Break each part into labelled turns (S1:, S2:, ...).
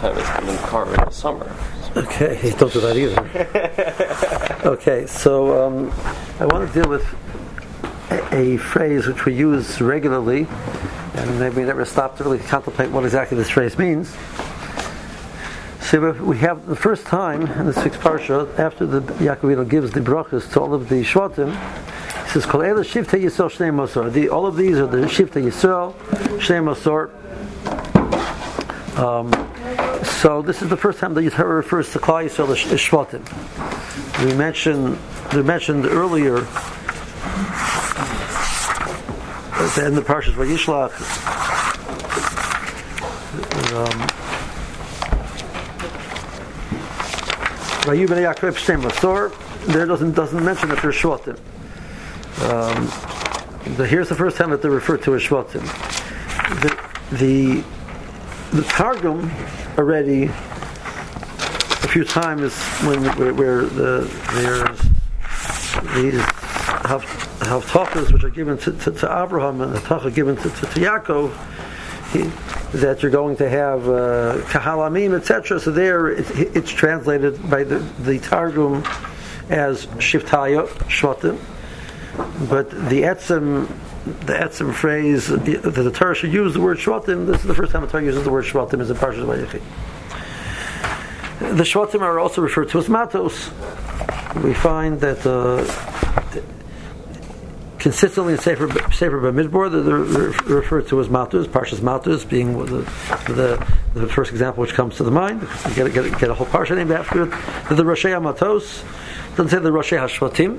S1: time it's been carved in the summer.
S2: Okay, don't do that either. Okay, so I want to deal with a phrase which we use regularly, and maybe we never stop to really contemplate what exactly this phrase means. So we have the first time in the sixth parsha, after the Yaakov gives the brachas to all of the Shvatim, he says, "Kol ela Shiftei Yisrael Shnei Mosor." All of these are the Shiftei Yisrael Shnei Mosor. So this is the first time that the Torah refers to Klal Yisrael as Shvatim. We mentioned earlier at the end of the Parshas Vayishlach. Vayu b'nei Yaakov Shnei Mosor. There doesn't mention that they're Shvatim. Here's the first time that they're referred to as Shvatim. The Targum already a few times where there's these Havtachas which are given to Abraham and the Tacha given to Yaakov, that you're going to have Kahalamim, etc. So there it's translated by the Targum as Shiftaya, Shvatim. But the Etzem phrase that the Torah should use the word Shvatim, this is the first time the Torah uses the word Shvatim as in Parshas Vayechi. The Shvatim are also referred to as Matos. We find that consistently in Sefer Bamidbar they're referred to as Matos, Parshas Matos being the first example which comes to the mind. You get a whole parsha named after it. The Roshei HaMatos, doesn't say the Roshei HaShvatim.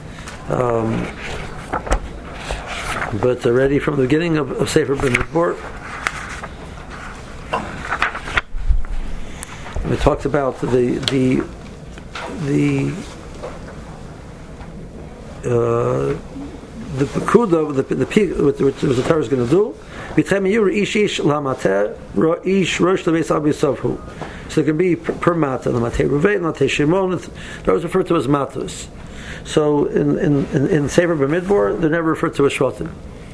S2: But already from the beginning of Sefer Bamidbar, it talks about the pekuda, the peak which the Torah is going to do. So it can be per mata, the Matei Ruvain, Matei Shimon. Those referred to as matos. So in Sefer Bamidbar, they're never referred to as Shvatim.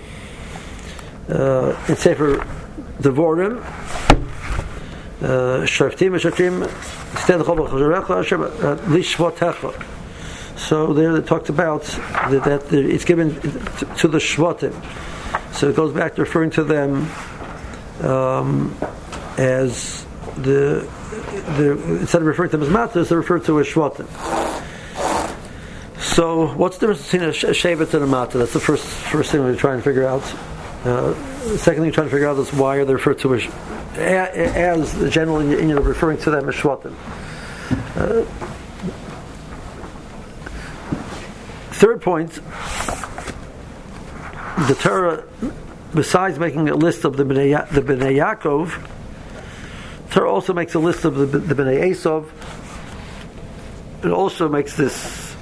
S2: In Sefer Devorim, Shaftim Shaftim, Stand Chol B'Chazarecha, Lishvatecha. So there it talks about that it's given to the Shvatim. So it goes back to referring to them as instead of referring to them as matos, they're referred to as Shvatim. So what's the difference between a shevet and a mata? That's the first thing we're trying to figure out. The second thing we're trying to figure out is why are they referred to as the general Indian of referring to them as Shvatim. Third point, the Torah, besides making a list of the Bnei Yaakov, the Torah also makes a list of the Bnei Esav. It also makes this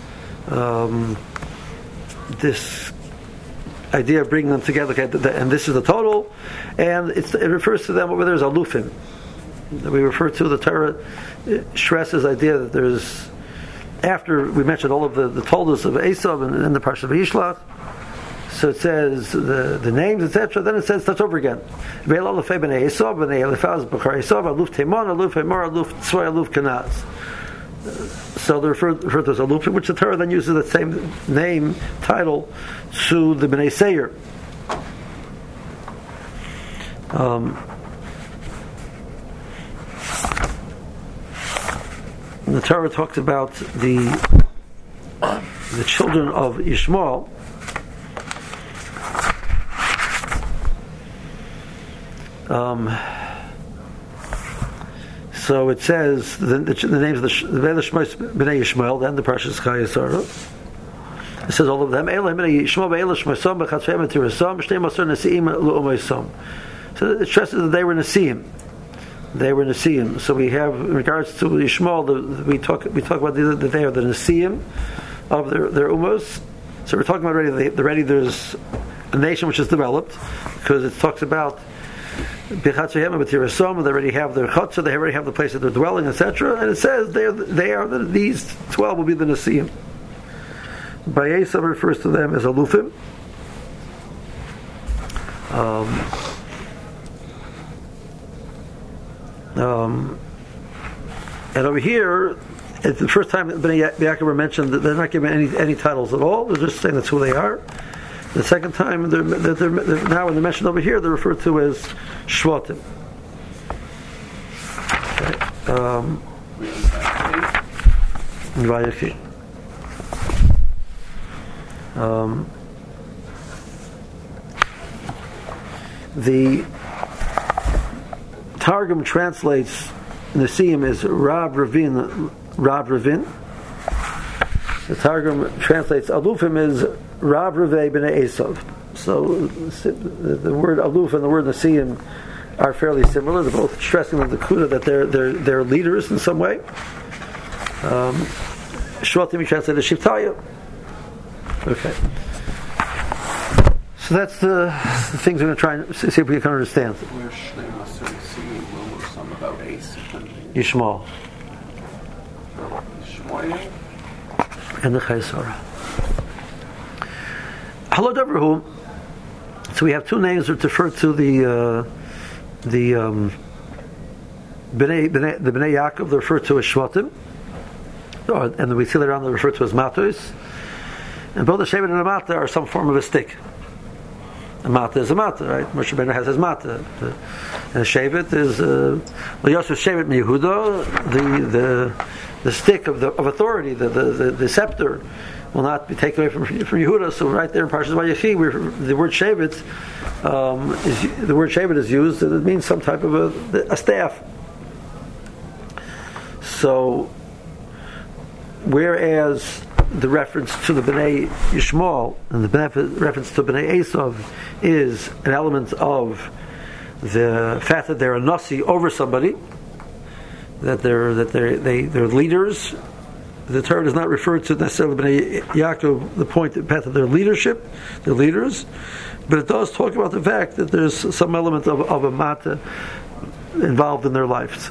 S2: idea of bringing them together, and this is the total, and it refers to them over there as alufim. We refer to the Torah stresses idea that there's, after we mentioned all of the toldos of Esav and the Parsha Vayishlach, so it says the names, etc. Then it says starts over again. Ve'el alufei b'nei Esav, b'nei Eliphaz, b'char Esav, aluf Teman, aluf Emor, aluf Tzvay, aluf Kenaz. So they're referred to as alufim, which the Torah then uses the same name, title, to the Bnei Seir. The Torah talks about the children of Yishmael. So it says the names of the Bnei Yishmael, then the Parshas Chayesara. It says all of them. So it stresses that they were Nesiim. They were Nesiim. So we have, in regards to Yishmael, we talk about that they are the Nesiim of their Umos. So we're talking about already there's a nation which is developed, because it talks about they already have their chutzah, they already have the place that they're dwelling, etc. And it says these 12 will be the Nesiim. Bayesav refers to them as alufim. And over here, it's the first time that Bnei Yaakov are mentioned that they're not given any titles at all. They're just saying that's who they are. The second time, they're now when they're mentioned over here, they're referred to as Shvatim. Okay. The Targum translates Nisim as Rab Ravin. The Targum translates Alufim as Rab Ravei B'nei Esav. So the word Aluf and the word Nisim are fairly similar. They're both stressing the Kuda that they're leaders in some way. Shvatim translated as Shivtaya. Okay. So that's the things we're going to try and see if we can understand.
S3: Where's Shnei Maser Nisim? When was some about Ace?
S2: Yishmael.
S3: Shmoyeh?
S2: And the Chaysara. Hello, Debrahu. So we have two names that refer to the Bnei Yaakov. They're referred to as Shvatim, and we see later on they're referred to as Matos. And both the Shevet and the Mata are some form of a stick. A Mata is a Mata, right? Moshe Rabbeinu has his Mata. And a Shevet is Yosef Shevet Yehuda, the stick of authority, the scepter will not be taken away from Yehuda. So right there in Parshas Vayechi, the word Shevet is used, and it means some type of a staff. So whereas the reference to the Bnei Yishmael and the reference to Bnei Esav is an element of the fact that they're a nasi over somebody, that they're leaders. The Torah does not refer to necessarily Bnei Yaakov, the point that they're leadership, they're leaders, but it does talk about the fact that there's some element of a mata involved in their lives.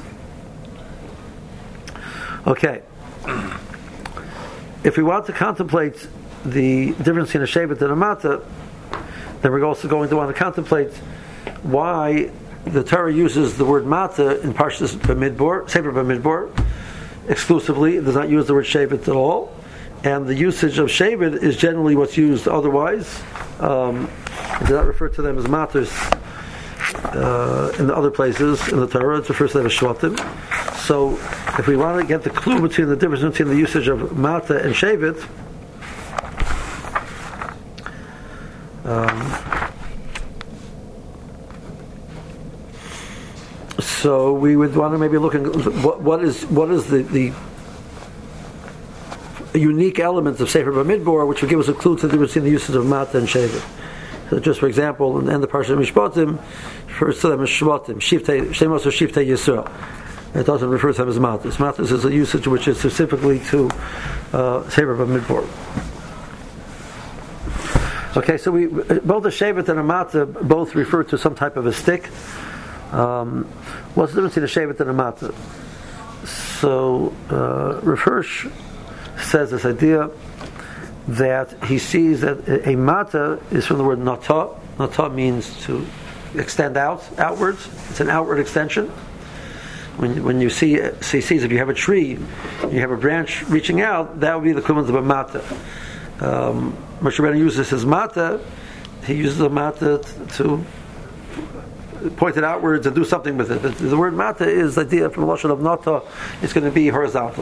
S2: Okay. If we want to contemplate the difference in a Shevet and a Mata, then we're also going to want to contemplate why the Torah uses the word Mata in Parshas Bamidbar, Sefer Bamidbar, exclusively. It does not use the word Shevet at all. And the usage of Shevet is generally what's used otherwise. It does not refer to them as Matas in the other places in the Torah. It refers to them as Shvatim. So, if we want to get the clue between the difference between the usage of Mata and Shevet, so we would want to maybe look at what is the unique elements of Sefer Bamidbar, which would give us a clue to the difference between the uses of Mata and Shevet. So just for example, in the Parsha Mishpatim, refers to them as Shvatim, Shemos or Shiftei Yisrael. It doesn't refer to them as Matas. Matas is a usage which is specifically to Sefer Bamidbar. Okay, so both a Shevet and a Mata both refer to some type of a stick. What's the difference between a Shevet and a Mata? So Rav Hirsch says this idea that he sees that a Mata is from the word Nata. Nata means to extend outwards. It's an outward extension. When you see sees, if you have a tree, you have a branch reaching out, that would be the equivalent of a Mata. Moshe Rabbeinu uses his Mata. He uses a Mata to point it outwards and do something with it. But the word Mata is the idea from the lashon of Nata. It's going to be horizontal.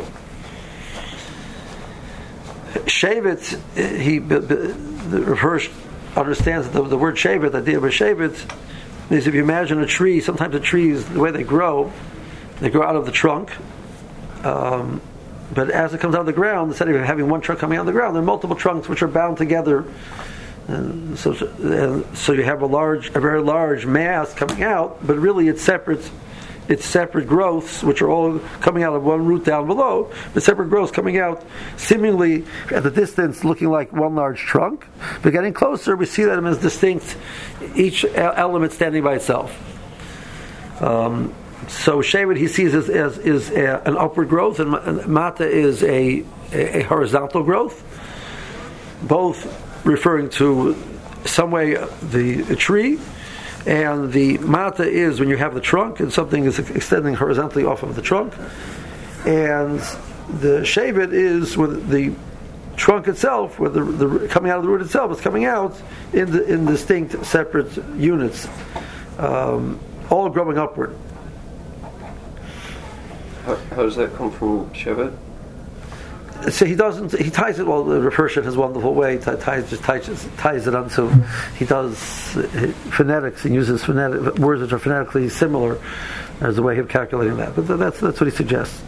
S2: Shevet, Rav Hirsch understands that the word Shevet, the idea of a Shevet, is if you imagine a tree. Sometimes the trees, the way they grow out of the trunk. But as it comes out of the ground, instead of having one trunk coming out of the ground, there are multiple trunks which are bound together. And so you have a very large mass coming out, but really it's separate growths which are all coming out of one root down below, but separate growths coming out seemingly at the distance looking like one large trunk. But getting closer, we see them as distinct, each element standing by itself. So Shevet he sees as an upward growth, and Mata is a horizontal growth, both referring to some way the tree, And the mata is when you have the trunk and something is extending horizontally off of the trunk. And the shevet is with the trunk itself, where the coming out of the root itself is coming out in distinct, separate units, all growing upward.
S1: How does that come from shevet?
S2: So he ties it, well, the Rav Hirsch in his wonderful way, ties it onto, he does phonetics, he uses words which are phonetically similar as a way of calculating that. But that's what he suggests.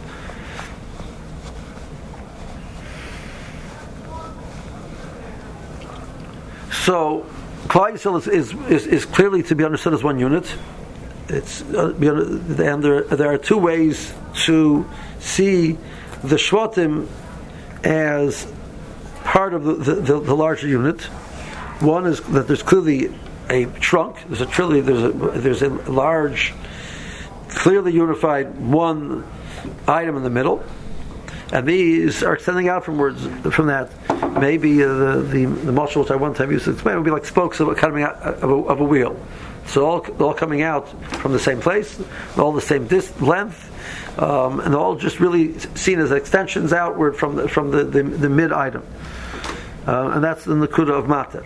S2: So, Klal Yisrael is clearly to be understood as one unit. It's and there are two ways to see the Shvatim as part of the larger unit. One is that there's clearly a trunk. There's a large, clearly unified one item in the middle, and these are extending out from that. Maybe the muscle which I one time used to explain would be like spokes coming out of a wheel. So all coming out from the same place, all the same length. And all just really seen as extensions outward from the mid item, and that's the Nakuda of Mater.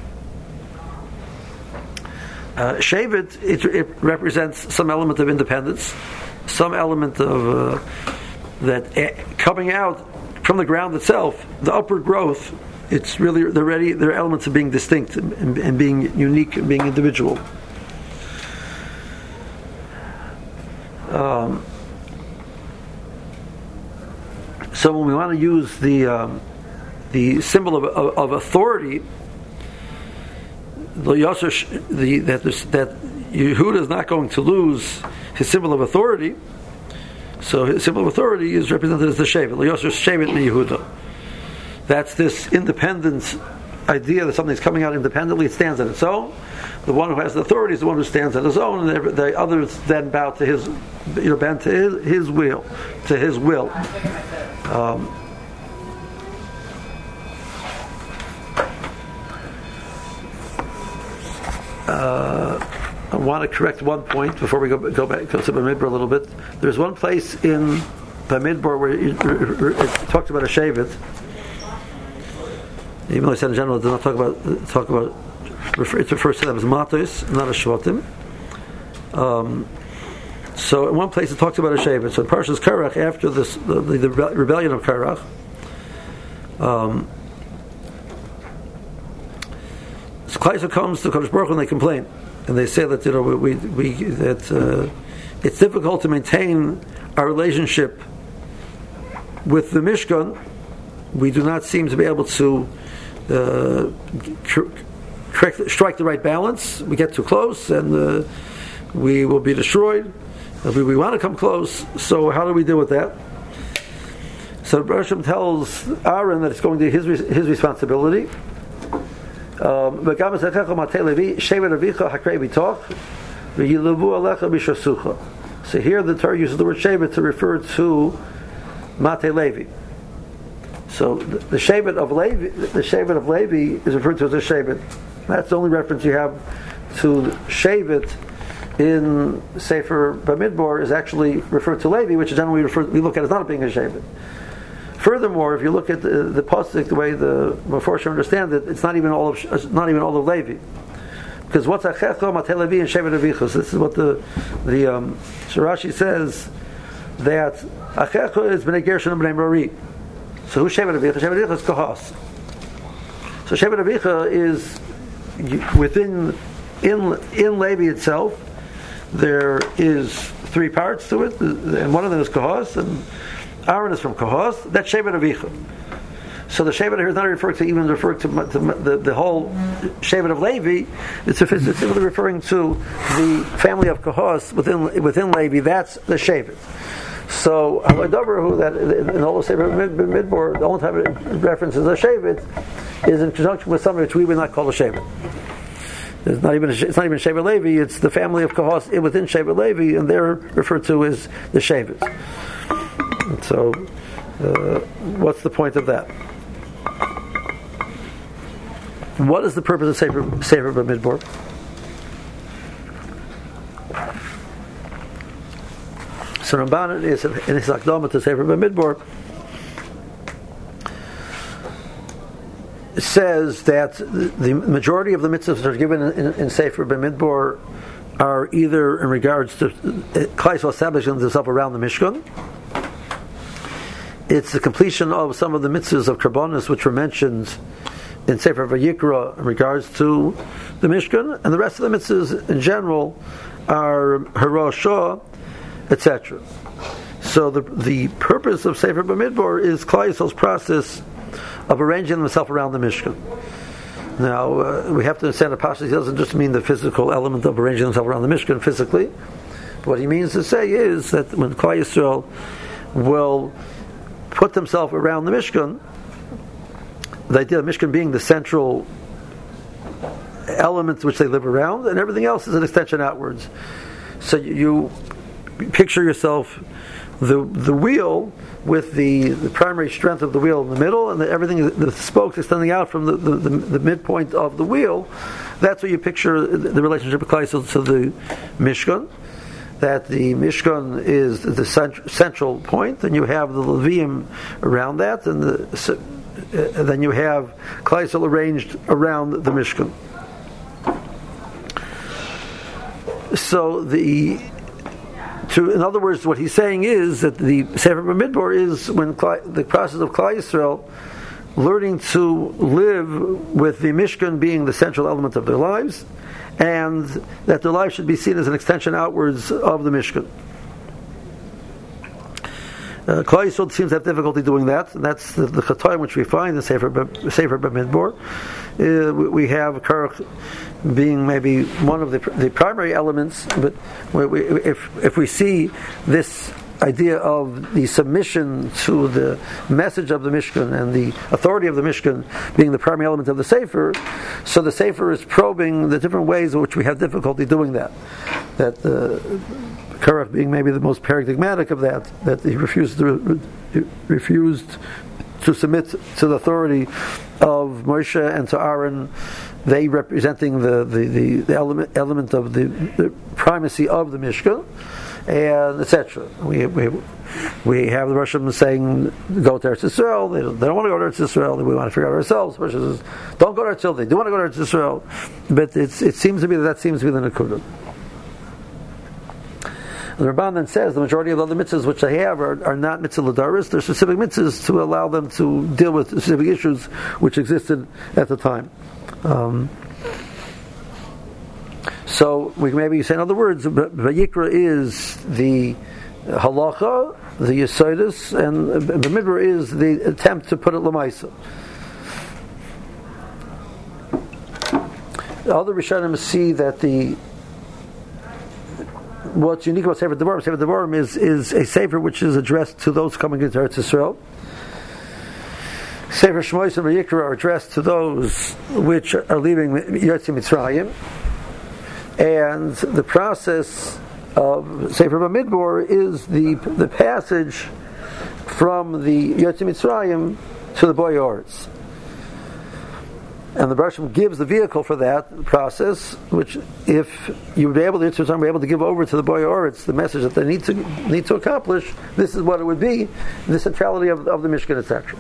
S2: Shevet it represents some element of independence, some element of that coming out from the ground itself, the upward growth. It's really there are elements of being distinct and being unique and being individual. So when we want to use the symbol of authority, that Yehuda is not going to lose his symbol of authority. So his symbol of authority is represented as the shevet. L'Yosher shevet mi Yehuda. That's this independent idea that something's coming out independently. It stands on its own. The one who has the authority is the one who stands on his own, and the others then bow to his, bend to his will, to his will. I want to correct one point before we go back to Bamidbar a little bit. There's one place in Bamidbar where it talks about a shevet. Even though I said in general, it does not talk about. It refers to them as matos, not as shvatim. So in one place it talks about a shevet. So in Parshas Korach, after the rebellion of Korach, so Klal Yisrael comes to Kadosh Baruch Hu and they complain, and they say that that it's difficult to maintain our relationship with the Mishkan. We do not seem to be able to strike the right balance. We get too close, and we will be destroyed. We want to come close, so how do we deal with that? So Hashem tells Aaron that it's going to be his responsibility. So here the Torah uses the word shevet to refer to Mate Levi. So the shevet of Levi is referred to as a shevet. That's the only reference you have to shevet in Sefer Bamidbar is actually referred to Levi, which generally we look at as not being a shevet. Furthermore, if you look at the pasuk, the way the Meforshim understand it, it's not even all of Levi, because what's Achecha, Matei Levi, and Shevet Avichos. This is what the Rashi says, that Achecha is Bnei Gershon and Bnei Merari. So who's Shevet Avicha? Shevet Avicha is Kohas. So Shevet Avicha is within in Levi itself. There is three parts to it, and one of them is Kohas, and Aaron is from Kohos. That's Shevet Avicha. So the Shevet here is not referring to the whole Shevet of Levi. It's simply referring to the family of Kohos within Levi. That's the Shevet. So Alodaber, that in all the Sefer Midbar, the only time it references a Shevet is in conjunction with something which we would not call a Shevet. It's not even Shevet Levi. It's the family of Kohos within Shevet Levi, and they're referred to as the Shevet. So, what's the point of that? What is the purpose of Sefer Bamidbar? So Ramban in his Akdama to Sefer Bamidbar says that the majority of the mitzvahs that are given in Sefer Bamidbar are either in regards to Klal Yisrael establishing themselves around the Mishkan. It's the completion of some of the mitzvahs of Karbonos which were mentioned in Sefer Vayikra in regards to the Mishkan, and the rest of the mitzvahs in general are Harashah, etc. So the purpose of Sefer Bamidbar is Klal Yisrael's process of arranging themselves around the Mishkan. Now, we have to understand that Pashas doesn't just mean the physical element of arranging themselves around the Mishkan physically. What he means to say is that when Klal Yisrael will put themselves around the Mishkan, the idea of Mishkan being the central element which they live around, and everything else is an extension outwards. So you picture yourself the wheel with the primary strength of the wheel in the middle, and everything, the spokes extending out from the midpoint of the wheel. That's what you picture the relationship of Klal Yisrael to the Mishkan. That the Mishkan is the central point, and you have the Levium around that, and then you have Klal Yisrael arranged around the Mishkan. So in other words, what he's saying is that the Sefer Bamidbar is when the process of Klal Yisrael learning to live with the Mishkan being the central element of their lives, and that their lives should be seen as an extension outwards of the Mishkan. Klal Yisrael seems to have difficulty doing that, and that's the Chatoim which we find in Sefer Bamidbar. We have Karach being maybe one of the primary elements, but if we see this idea of the submission to the message of the Mishkan and the authority of the Mishkan being the primary element of the Sefer, so the Sefer is probing the different ways in which we have difficulty doing that. That Karach being maybe the most paradigmatic of that he refused to submit to the authority of Moshe and to Aaron, they representing the element of the primacy of the Mishkan, and etc. We have the Russians saying go to Eretz Yisrael. They don't want to go to Eretz Yisrael. We want to figure out ourselves. Russia says don't go to Eretz Yisrael. They do want to go to Eretz Yisrael, but it seems to be that seems to be the Nekudah. The Ramban then says the majority of the other mitzvahs which they have are not mitzvah l'daris. They're specific mitzvahs to allow them to deal with specific issues which existed at the time. So we can maybe say in other words, Vayikra is the halacha, the yesodus, and Bamidbar is the attempt to put it l'maisa. The other Rishonim see that what's unique about Sefer Devarim is a Sefer which is addressed to those coming into Eretz Yisrael. Sefer Shmois and Vayikra are addressed to those which are leaving Yotzi Mitzrayim, and the process of Sefer Bamidbar is the passage from the Yotzi Mitzrayim to the Boy Oretz. And the Baruch Shem gives the vehicle for that process, which if you would be able to give over to the Boy Oretz the message that they need to accomplish, this is what it would be, the centrality of the Mishkan, etc.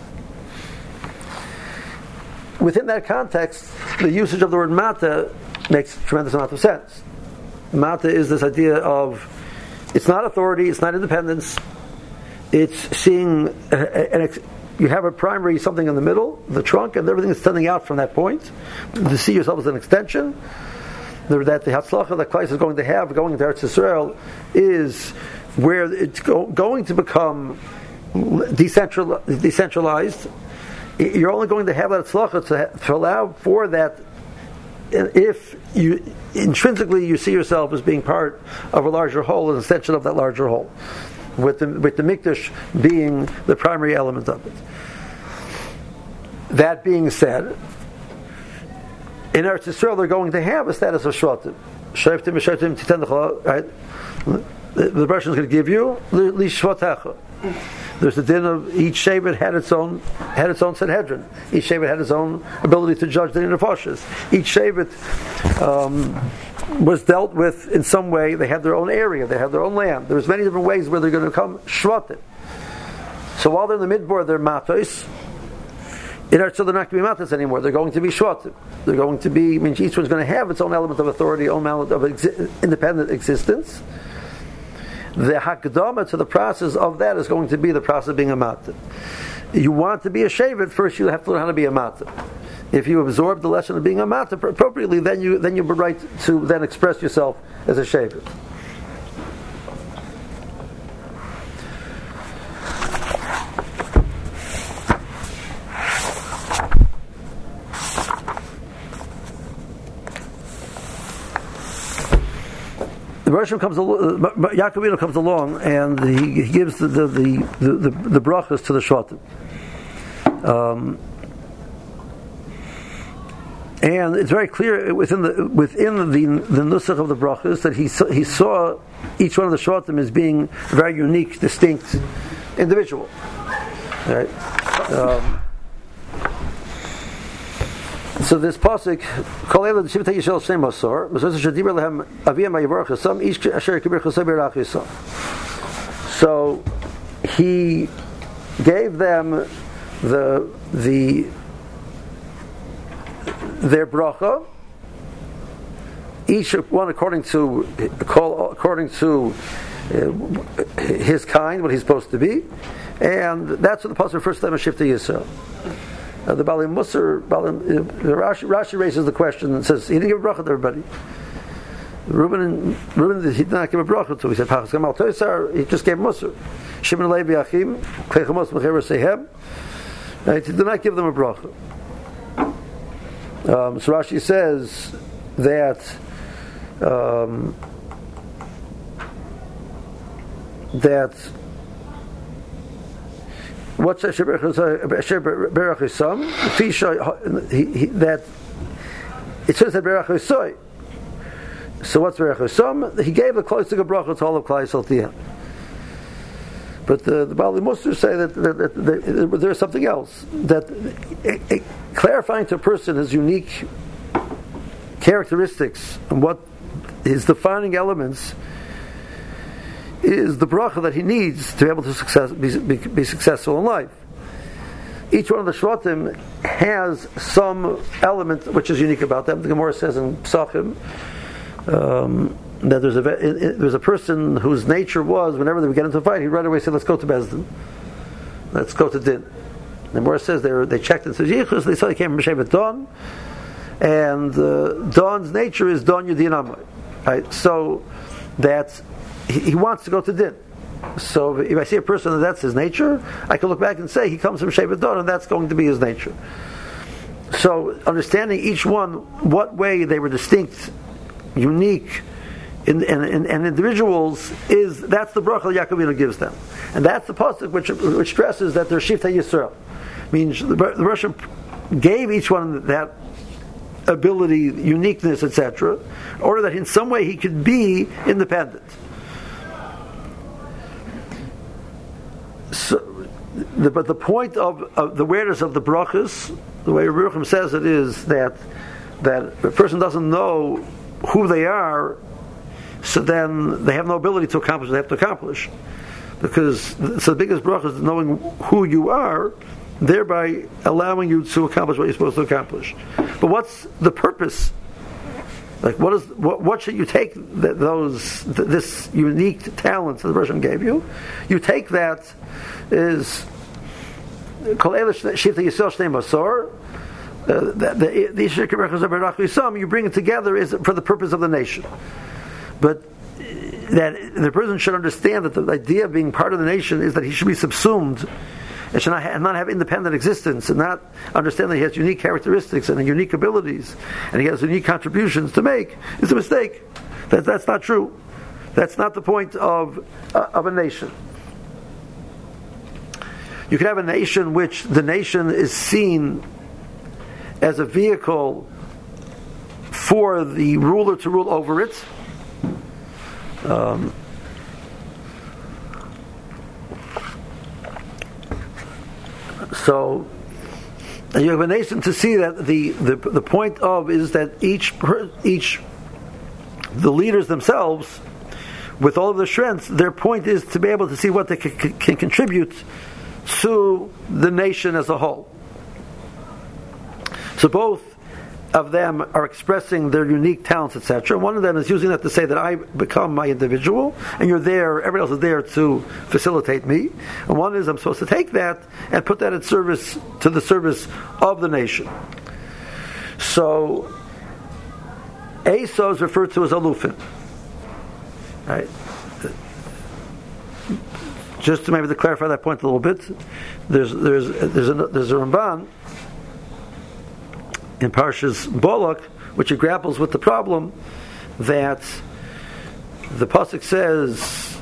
S2: Within that context, the usage of the word Mata makes a tremendous amount of sense. Mata is this idea of it's not authority, it's not independence, it's seeing you have a primary something in the middle, the trunk, and everything is standing out from that point. To see yourself as an extension, that the Hatzlacha that Klal is going to have going into Eretz Yisrael is where it's going to become decentralized. You're only going to have that Hatzlacha to allow for that if you intrinsically you see yourself as being part of a larger whole, an extension of that larger whole, with the Mikdash being the primary element of it. That being said, in Eretz Yisrael they're going to have a status of Shvatim. Right? The Russian is going to give you Li Shvatecha. There's the din of each Shevet had its own Sanhedrin. Each Shevet had its own ability to judge the nefashos. Each Shevet was dealt with in some way. They had their own area, they had their own land. There's many different ways where they're going to become shvatim. So while they're in the midbar, they're matos. In Eretz Yisrael, they're not going to be matos anymore. They're going to be shvatim. They're going to be. I mean, each one's going to have its own element of authority, own element of independent existence. The hakdama to the process of that is going to be the process of being a matot. You want to be a shevet, first you have to learn how to be a matot. If you absorb the lesson of being a matot appropriately, then you'll be right to then express yourself as a shevet. The Roshim comes along, Yaakov comes along, and he gives the brachas to the shvatim. And it's very clear within the nusach of the brachas that he saw each one of the shvatim as being a very unique, distinct individual. Right? So this pasuk, Kol Eila Shivtei Yisrael Shnei Masor, Masor Shadiber Lehem Aviyam Vayivorach Chasam Ish Asher Kibir Chasam Berach Yisam. So he gave them their bracha, each one according to his kind, what he's supposed to be, and that's what the pasuk refers to them as Shivtei Yisrael. The Bali Musar, Rashi raises the question and says he didn't give a bracha to everybody. Reuben he did not give a bracha to. He said Pachas Gamal Toisar. He just gave Musar. Shimon Levi Achim Klechamos Mechaber Sehem. He did not give them a bracha. So Rashi says that what's Asher Berach Yisam? That it says that Berach Yisoy. So what's Berach Yisam? He gave the closest bracha to all of Klal Yisrael Tiyah. But the Bali Musar say that there's something else, that clarifying to a person his unique characteristics and what his defining elements is the bracha that he needs to be able to be successful in life. Each one of the shvatim has some element which is unique about them. The Gemara says in Psachim that there's a person whose nature was, whenever they would get into a fight, he'd right away say, "Let's go to Bezdin, let's go to Din." The Gemara says they checked into Yichus, they saw he came from Shevet Dan, and Dan's nature is Dan Yudin Amay, right? So that he wants to go to Din. So if I see a person that's his nature, I can look back and say he comes from Shevet Dan, and that's going to be his nature. So understanding each one, what way they were distinct, unique, and individuals, that's the bracha that Yaakov gives them, and that's the pasuk which stresses that they're Shivtei Yisrael. Means the Russian gave each one that ability, uniqueness, etc., in order that in some way he could be independent. So, but the point of the awareness of the brachas, the way Rucham says it, is that a person doesn't know who they are, so then they have no ability to accomplish what they have to accomplish. So the biggest bracha is knowing who you are, thereby allowing you to accomplish what you're supposed to accomplish. But what's the purpose? Like, what should you take this unique talent that the Russian gave you? You take that is Kol Eila Shivtei Yisrael Shnei Masor. You bring it together is for the purpose of the nation. But that the person should understand that the idea of being part of the nation is that he should be subsumed and should not have independent existence, and not understand that he has unique characteristics and unique abilities and he has unique contributions to make, is a mistake. That's not true. That's not the point of a nation. You can have a nation which the nation is seen as a vehicle for the ruler to rule over it. So you have a nation to see that the point of is that each the leaders themselves, with all of their strengths, their point is to be able to see what they can contribute to the nation as a whole. So both of them are expressing their unique talents, etc. One of them is using that to say that I become my individual, and you're there, everybody else is there to facilitate me. And one is I'm supposed to take that and put that at service, to the service of the nation. So Esau is referred to as Alufim. Right? Just to maybe to clarify that point a little bit, there's a Ramban in Parshas Balak, which it grapples with the problem that the pasuk says,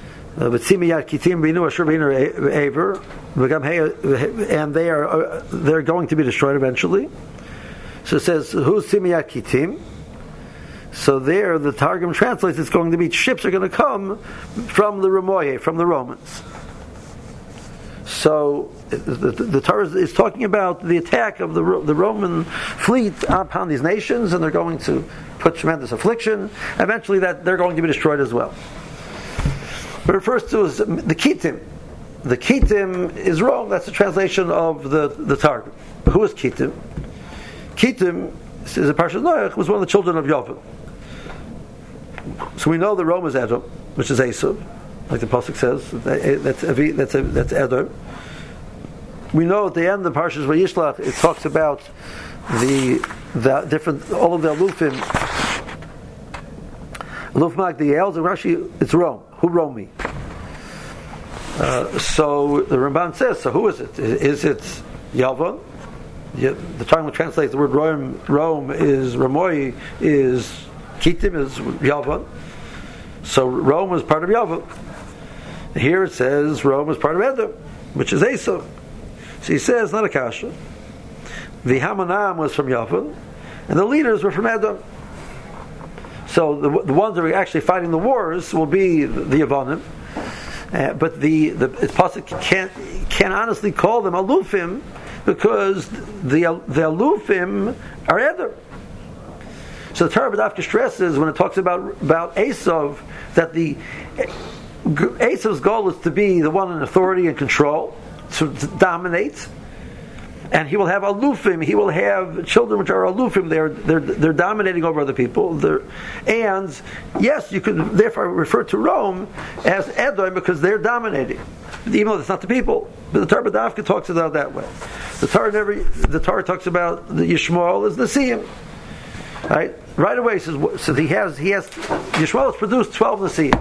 S2: and they're going to be destroyed eventually. So it says, who's Simiyat Kitim? So there, the Targum translates, it's going to be ships are going to come from the Ramoye, from the Romans. So the Torah is talking about the attack of the Roman fleet upon these nations, and they're going to put tremendous affliction. Eventually, that they're going to be destroyed as well. But it refers to as the Kitim. The Kitim is Rome. That's the translation of the Targum. But who is Kitim? Kitim, is a Parshas Noach, was one of the children of Yovel. So we know the Rome is Edom, which is Esau, like the pasuk says. That's Edom. We know at the end of the Parshas Vayishlach it talks about the different, all of the Alufim. Aluf Magdiel, Rashi, it's Rome. Who Romi? So the Ramban says, so who is it? Is it Yavon? The Talmud translates the word Rome is Ramoy, is Kitim, is Yavon. So Rome was part of Yavon. Here it says Rome was part of Edom, which is Esau. So he says, not a kasha. The Hamanam was from Yavon, and the leaders were from Edom. So the ones that are actually fighting the wars will be the Yavonim. But the pasuk can't honestly call them Alufim, because the Alufim are Edom. So the Torah B'davka stresses when it talks about Esau that Esau's goal is to be the one in authority and control, to dominate, and he will have Alufim. He will have children which are Alufim. They're dominating over other people. And yes, you could therefore refer to Rome as Edom because they're dominating, even though it's not the people. But the Torah B'davka talks about it that way. The Torah talks about the Yishmael as Nesiim. Right away, he says, so he has Yishmael has produced 12 Nesiim,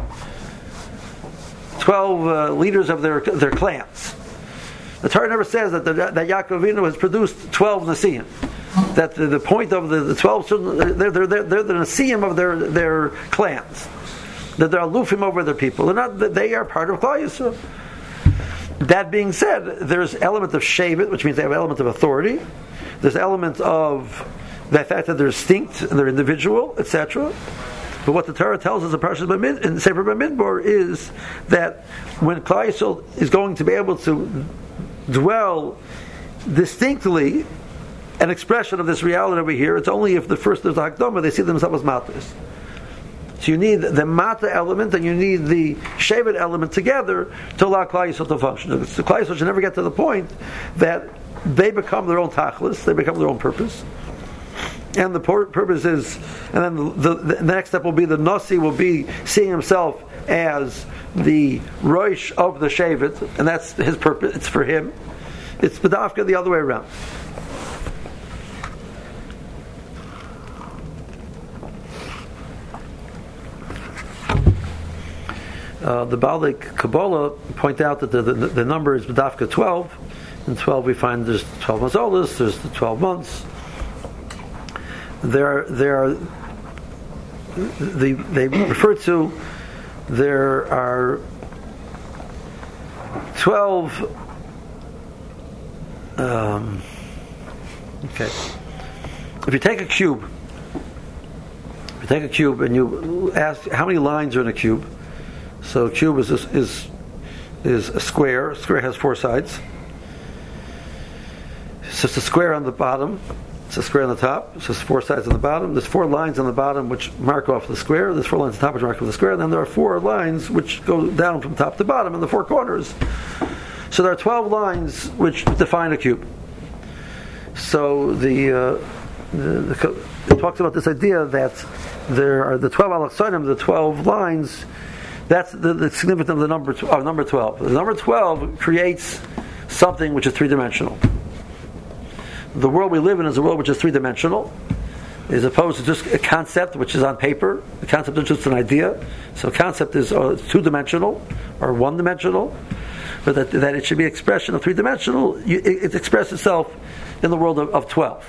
S2: 12 leaders of their clans. The Torah never says that Yaakov Avinu has produced 12 Nesiim. That the point of the 12 children, they're the Nesiim of their clans. That they're alufim over their people. They are part of Klal Yisrael. That being said, there's element of Shevet, which means they have element of authority. There's element of the fact that they're distinct and they're individual, etc. But what the Torah tells us in Parshas in Sefer Bamidbar is that when Klal Yisrael is going to be able to dwell distinctly an expression of this reality over here, it's only if there's the Hakdama, they see themselves as matas. So you need the mata element and you need the shevet element together to allow Klal Yisrael to function. So Klal Yisrael should never get to the point that they become their own tachlis, they become their own purpose. And the purpose is, and then the next step will be the Nasi will be seeing himself as the Rosh of the Shevet, and that's his purpose, it's for him. It's B'davka the other way around. The Balik Kabbalah point out that the number is B'davka 12. In 12 we find there's 12 months oldest, there's the 12 months. They refer to, there are 12 okay. If you take a cube and you ask how many lines are in a cube, so a cube is a square. A square has 4 sides. So it's a square on the bottom, It's a square on the top. So there's 4 sides on the bottom. There's 4 lines on the bottom which mark off the square. There's 4 lines on the top which mark off the square. And then there are 4 lines which go down from top to bottom in the 4 corners. So there are 12 lines which define a cube. So it talks about this idea that there are the 12 alexonim, the 12 lines. That's the significance of the number 12. The number 12 creates something which is 3-dimensional. The world we live in is a world which is 3-dimensional, as opposed to just a concept which is on paper. The concept is just an idea. So a concept is 2-dimensional or 1-dimensional, but that it should be expression of 3-dimensional. It expresses itself in the world of 12.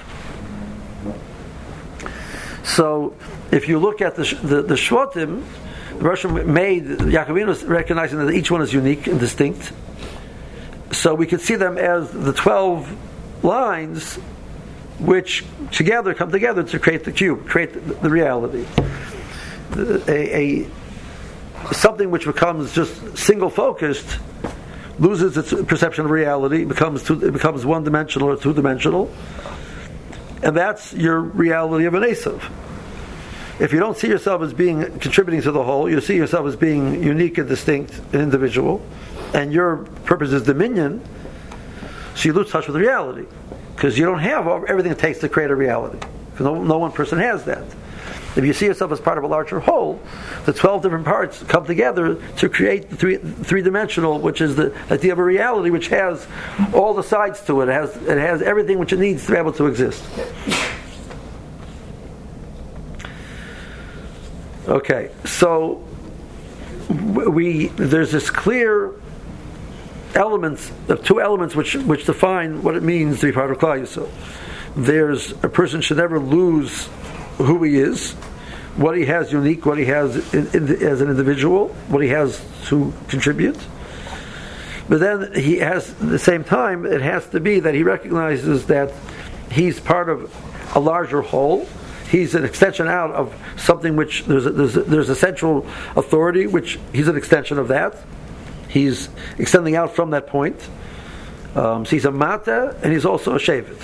S2: So if you look at the Shvatim, the Roshim made Yaakov Avinu recognizing that each one is unique and distinct. So we could see them as the 12 lines which together come together to create the cube, create the reality. Something which becomes just single focused loses its perception of reality, it becomes 1-dimensional or 2-dimensional, and that's your reality of an Esav. If you don't see yourself as being contributing to the whole, you see yourself as being unique and distinct and individual, and your purpose is dominion, so you lose touch with reality, because you don't have everything it takes to create a reality. No one person has that. If you see yourself as part of a larger whole, the 12 different parts come together to create the three-dimensional, which is the idea of a reality which has all the sides to it. It has everything which it needs to be able to exist. Okay, so there's this clear elements of 2 elements which define what it means to be part of Klal Yisrael. There's a person should never lose who he is, what he has unique, what he has as an individual, what he has to contribute. But then he has, at the same time, it has to be that he recognizes that he's part of a larger whole. He's an extension out of something which there's a central authority, which he's an extension of that. He's extending out from that point. So he's a mata and he's also a shevet.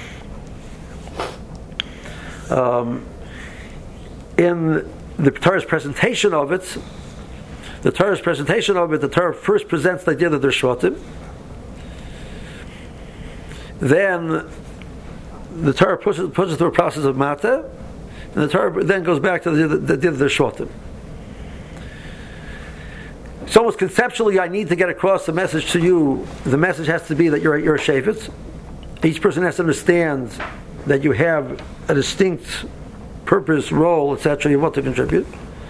S2: In the Torah's presentation of it, the Torah first presents the idea that they're shvatim. Then the Torah pushes through a process of mata, and the Torah then goes back to the idea that they're shvatim. So almost conceptually, I need to get across the message to you. The message has to be that you're a shevet. Each person has to understand that you have a distinct purpose, role, etc. You want to contribute.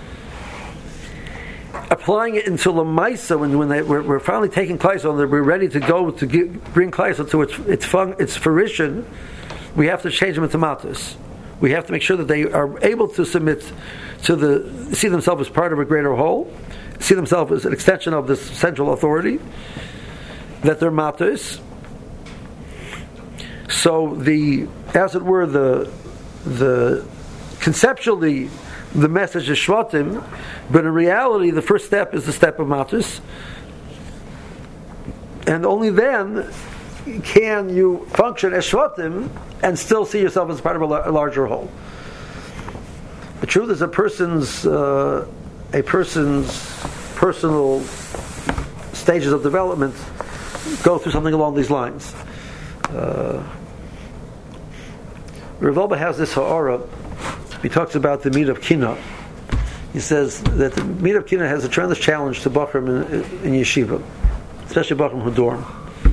S2: Applying it into Lamaisa, when we're finally taking Klal Yisrael, we're ready to go to bring Klal Yisrael to its fruition. We have to change them into matas. We have to make sure that they are able to submit to see themselves as part of a greater whole, see themselves as an extension of this central authority, that they're matas. So as it were, the conceptually the message is shvatim, but in reality the first step is the step of matas, and only then can you function as shvatim and still see yourself as part of a larger whole. The truth is, a person's personal stages of development go through something along these lines. Rav Wolbe has this ha'ara. He talks about the meat of Kina. He says that the meat of Kina has a tremendous challenge to Bachrim in yeshiva, especially Bachrim who dorm.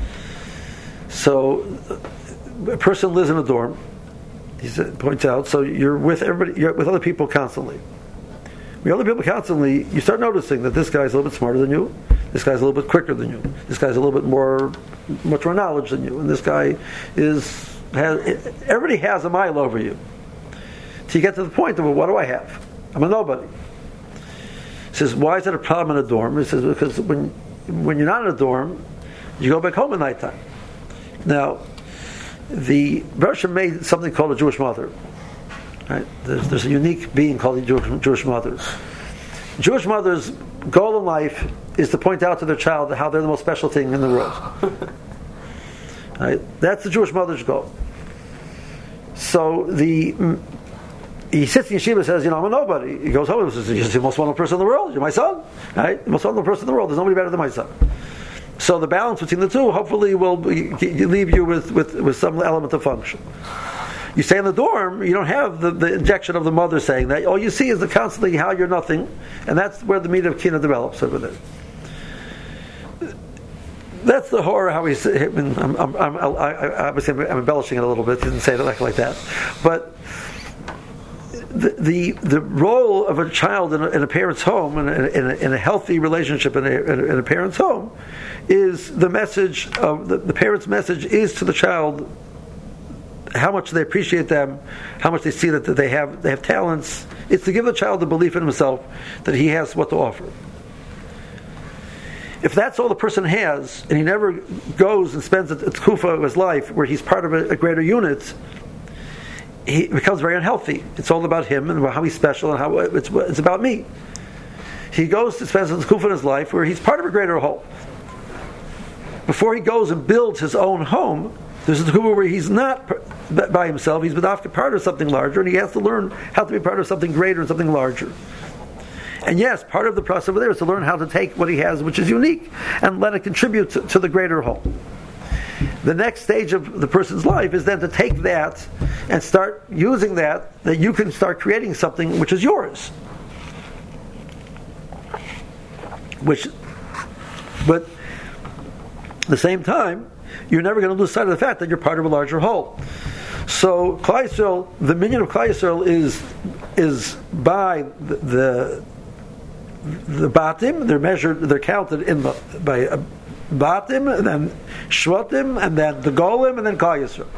S2: So a person lives in a dorm. He points out. So you're with everybody. You're with other people constantly. With other people constantly, you start noticing that this guy's a little bit smarter than you. This guy's a little bit quicker than you. This guy's a little bit much more knowledge than you. And this guy everybody has a mile over you. So you get to the point of, well, what do I have? I'm a nobody. He says, why is that a problem in a dorm? He says, because when you're not in a dorm, you go back home at nighttime. Now, the Roshim made something called a Jewish mother. Right? There's a unique being called the Jewish mothers. Jewish mothers' goal in life is to point out to their child how they're the most special thing in the world. Right? That's the Jewish mother's goal. So he sits in yeshiva and says, I'm a nobody. He goes home and says, you're the most wonderful person in the world. You're my son. Right? The most wonderful person in the world. There's nobody better than my son. So the balance between the two hopefully will leave you with some element of function. You stay in the dorm, you don't have the injection of the mother saying that. All you see is constantly how you're nothing, and that's where the meat of kina develops over there. That's the horror how he's. I'm embellishing it a little bit. Didn't say it like that, but the role of a child in a parent's home, in a healthy relationship in a parent's home, is the message of the parent's message is to the child how much they appreciate them, how much they see that they have talents. It's to give the child the belief in himself that he has what to offer. If that's all the person has, and he never goes and spends a tkufa of his life where he's part of a greater unit, he becomes very unhealthy. It's all about him and how he's special and how it's about me. He goes to spend a tkufa in his life where he's part of a greater whole. Before he goes and builds his own home, there's a tkufa where he's not by himself, he's part of something larger, and he has to learn how to be part of something greater and something larger. And yes, part of the process over there is to learn how to take what he has, which is unique, and let it contribute to the greater whole. The next stage of the person's life is then to take that and start using that you can start creating something which is yours. But at the same time, you're never going to lose sight of the fact that you're part of a larger whole. So Klal Yisrael, the minyan of Klal Yisrael is by the batim. They're counted by batim, and then shvatim, and then the golim, and then Klal Yisrael.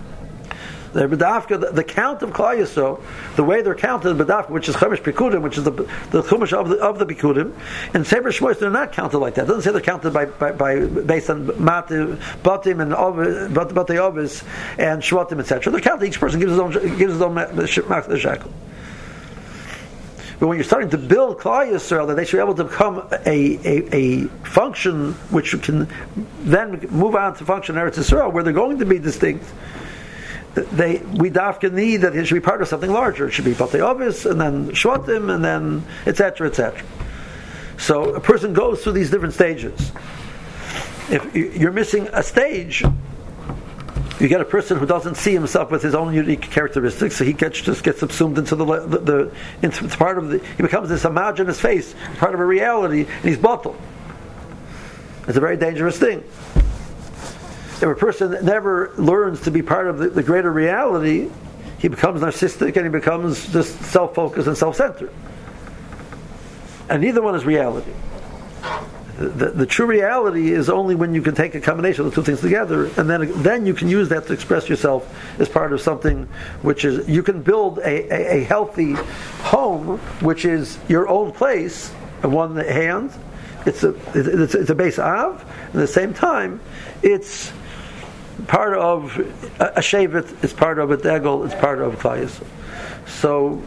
S2: The count of Klal Yisrael, the way they're counted, B'dafka, which is Chumash Pikudim, which is the Chumash of the Pikudim, and Sefer Shmos, they're not counted like that. It doesn't say they're counted by based on Batim and Batei Ovis and Shvatim, etc. They're counted. Each person gives his own shekel. But when you're starting to build Klal Yisrael, that they should be able to become a function which can then move on to function in Eretz Yisrael, where they're going to be distinct. We dafka need that it should be part of something larger. It should be Batei Ovis, and then Shvatim, and then etc., etc. So a person goes through these different stages. If you're missing a stage, you get a person who doesn't see himself with his own unique characteristics, so he just gets subsumed into into part of he becomes this homogeneous face, part of a reality, and he's bottled. It's a very dangerous thing. If a person never learns to be part of the greater reality, he becomes narcissistic and he becomes just self-focused and self-centered. And neither one is reality. The true reality is only when you can take a combination of the two things together, and then you can use that to express yourself as part of something which is, you can build a healthy home, which is your own place in one hand. It's a base av. At the same time, it's part of a shevet, it's part of a degel, it's part of Klal Yisrael. So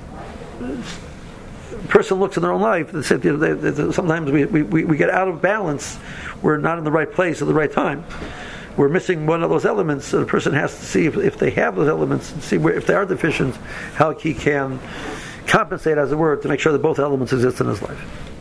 S2: a person looks in their own life, sometimes we get out of balance, we're not in the right place at the right time, we're missing one of those elements, and a person has to see if they have those elements, and see if they are deficient, how he can compensate, as it were, to make sure that both elements exist in his life.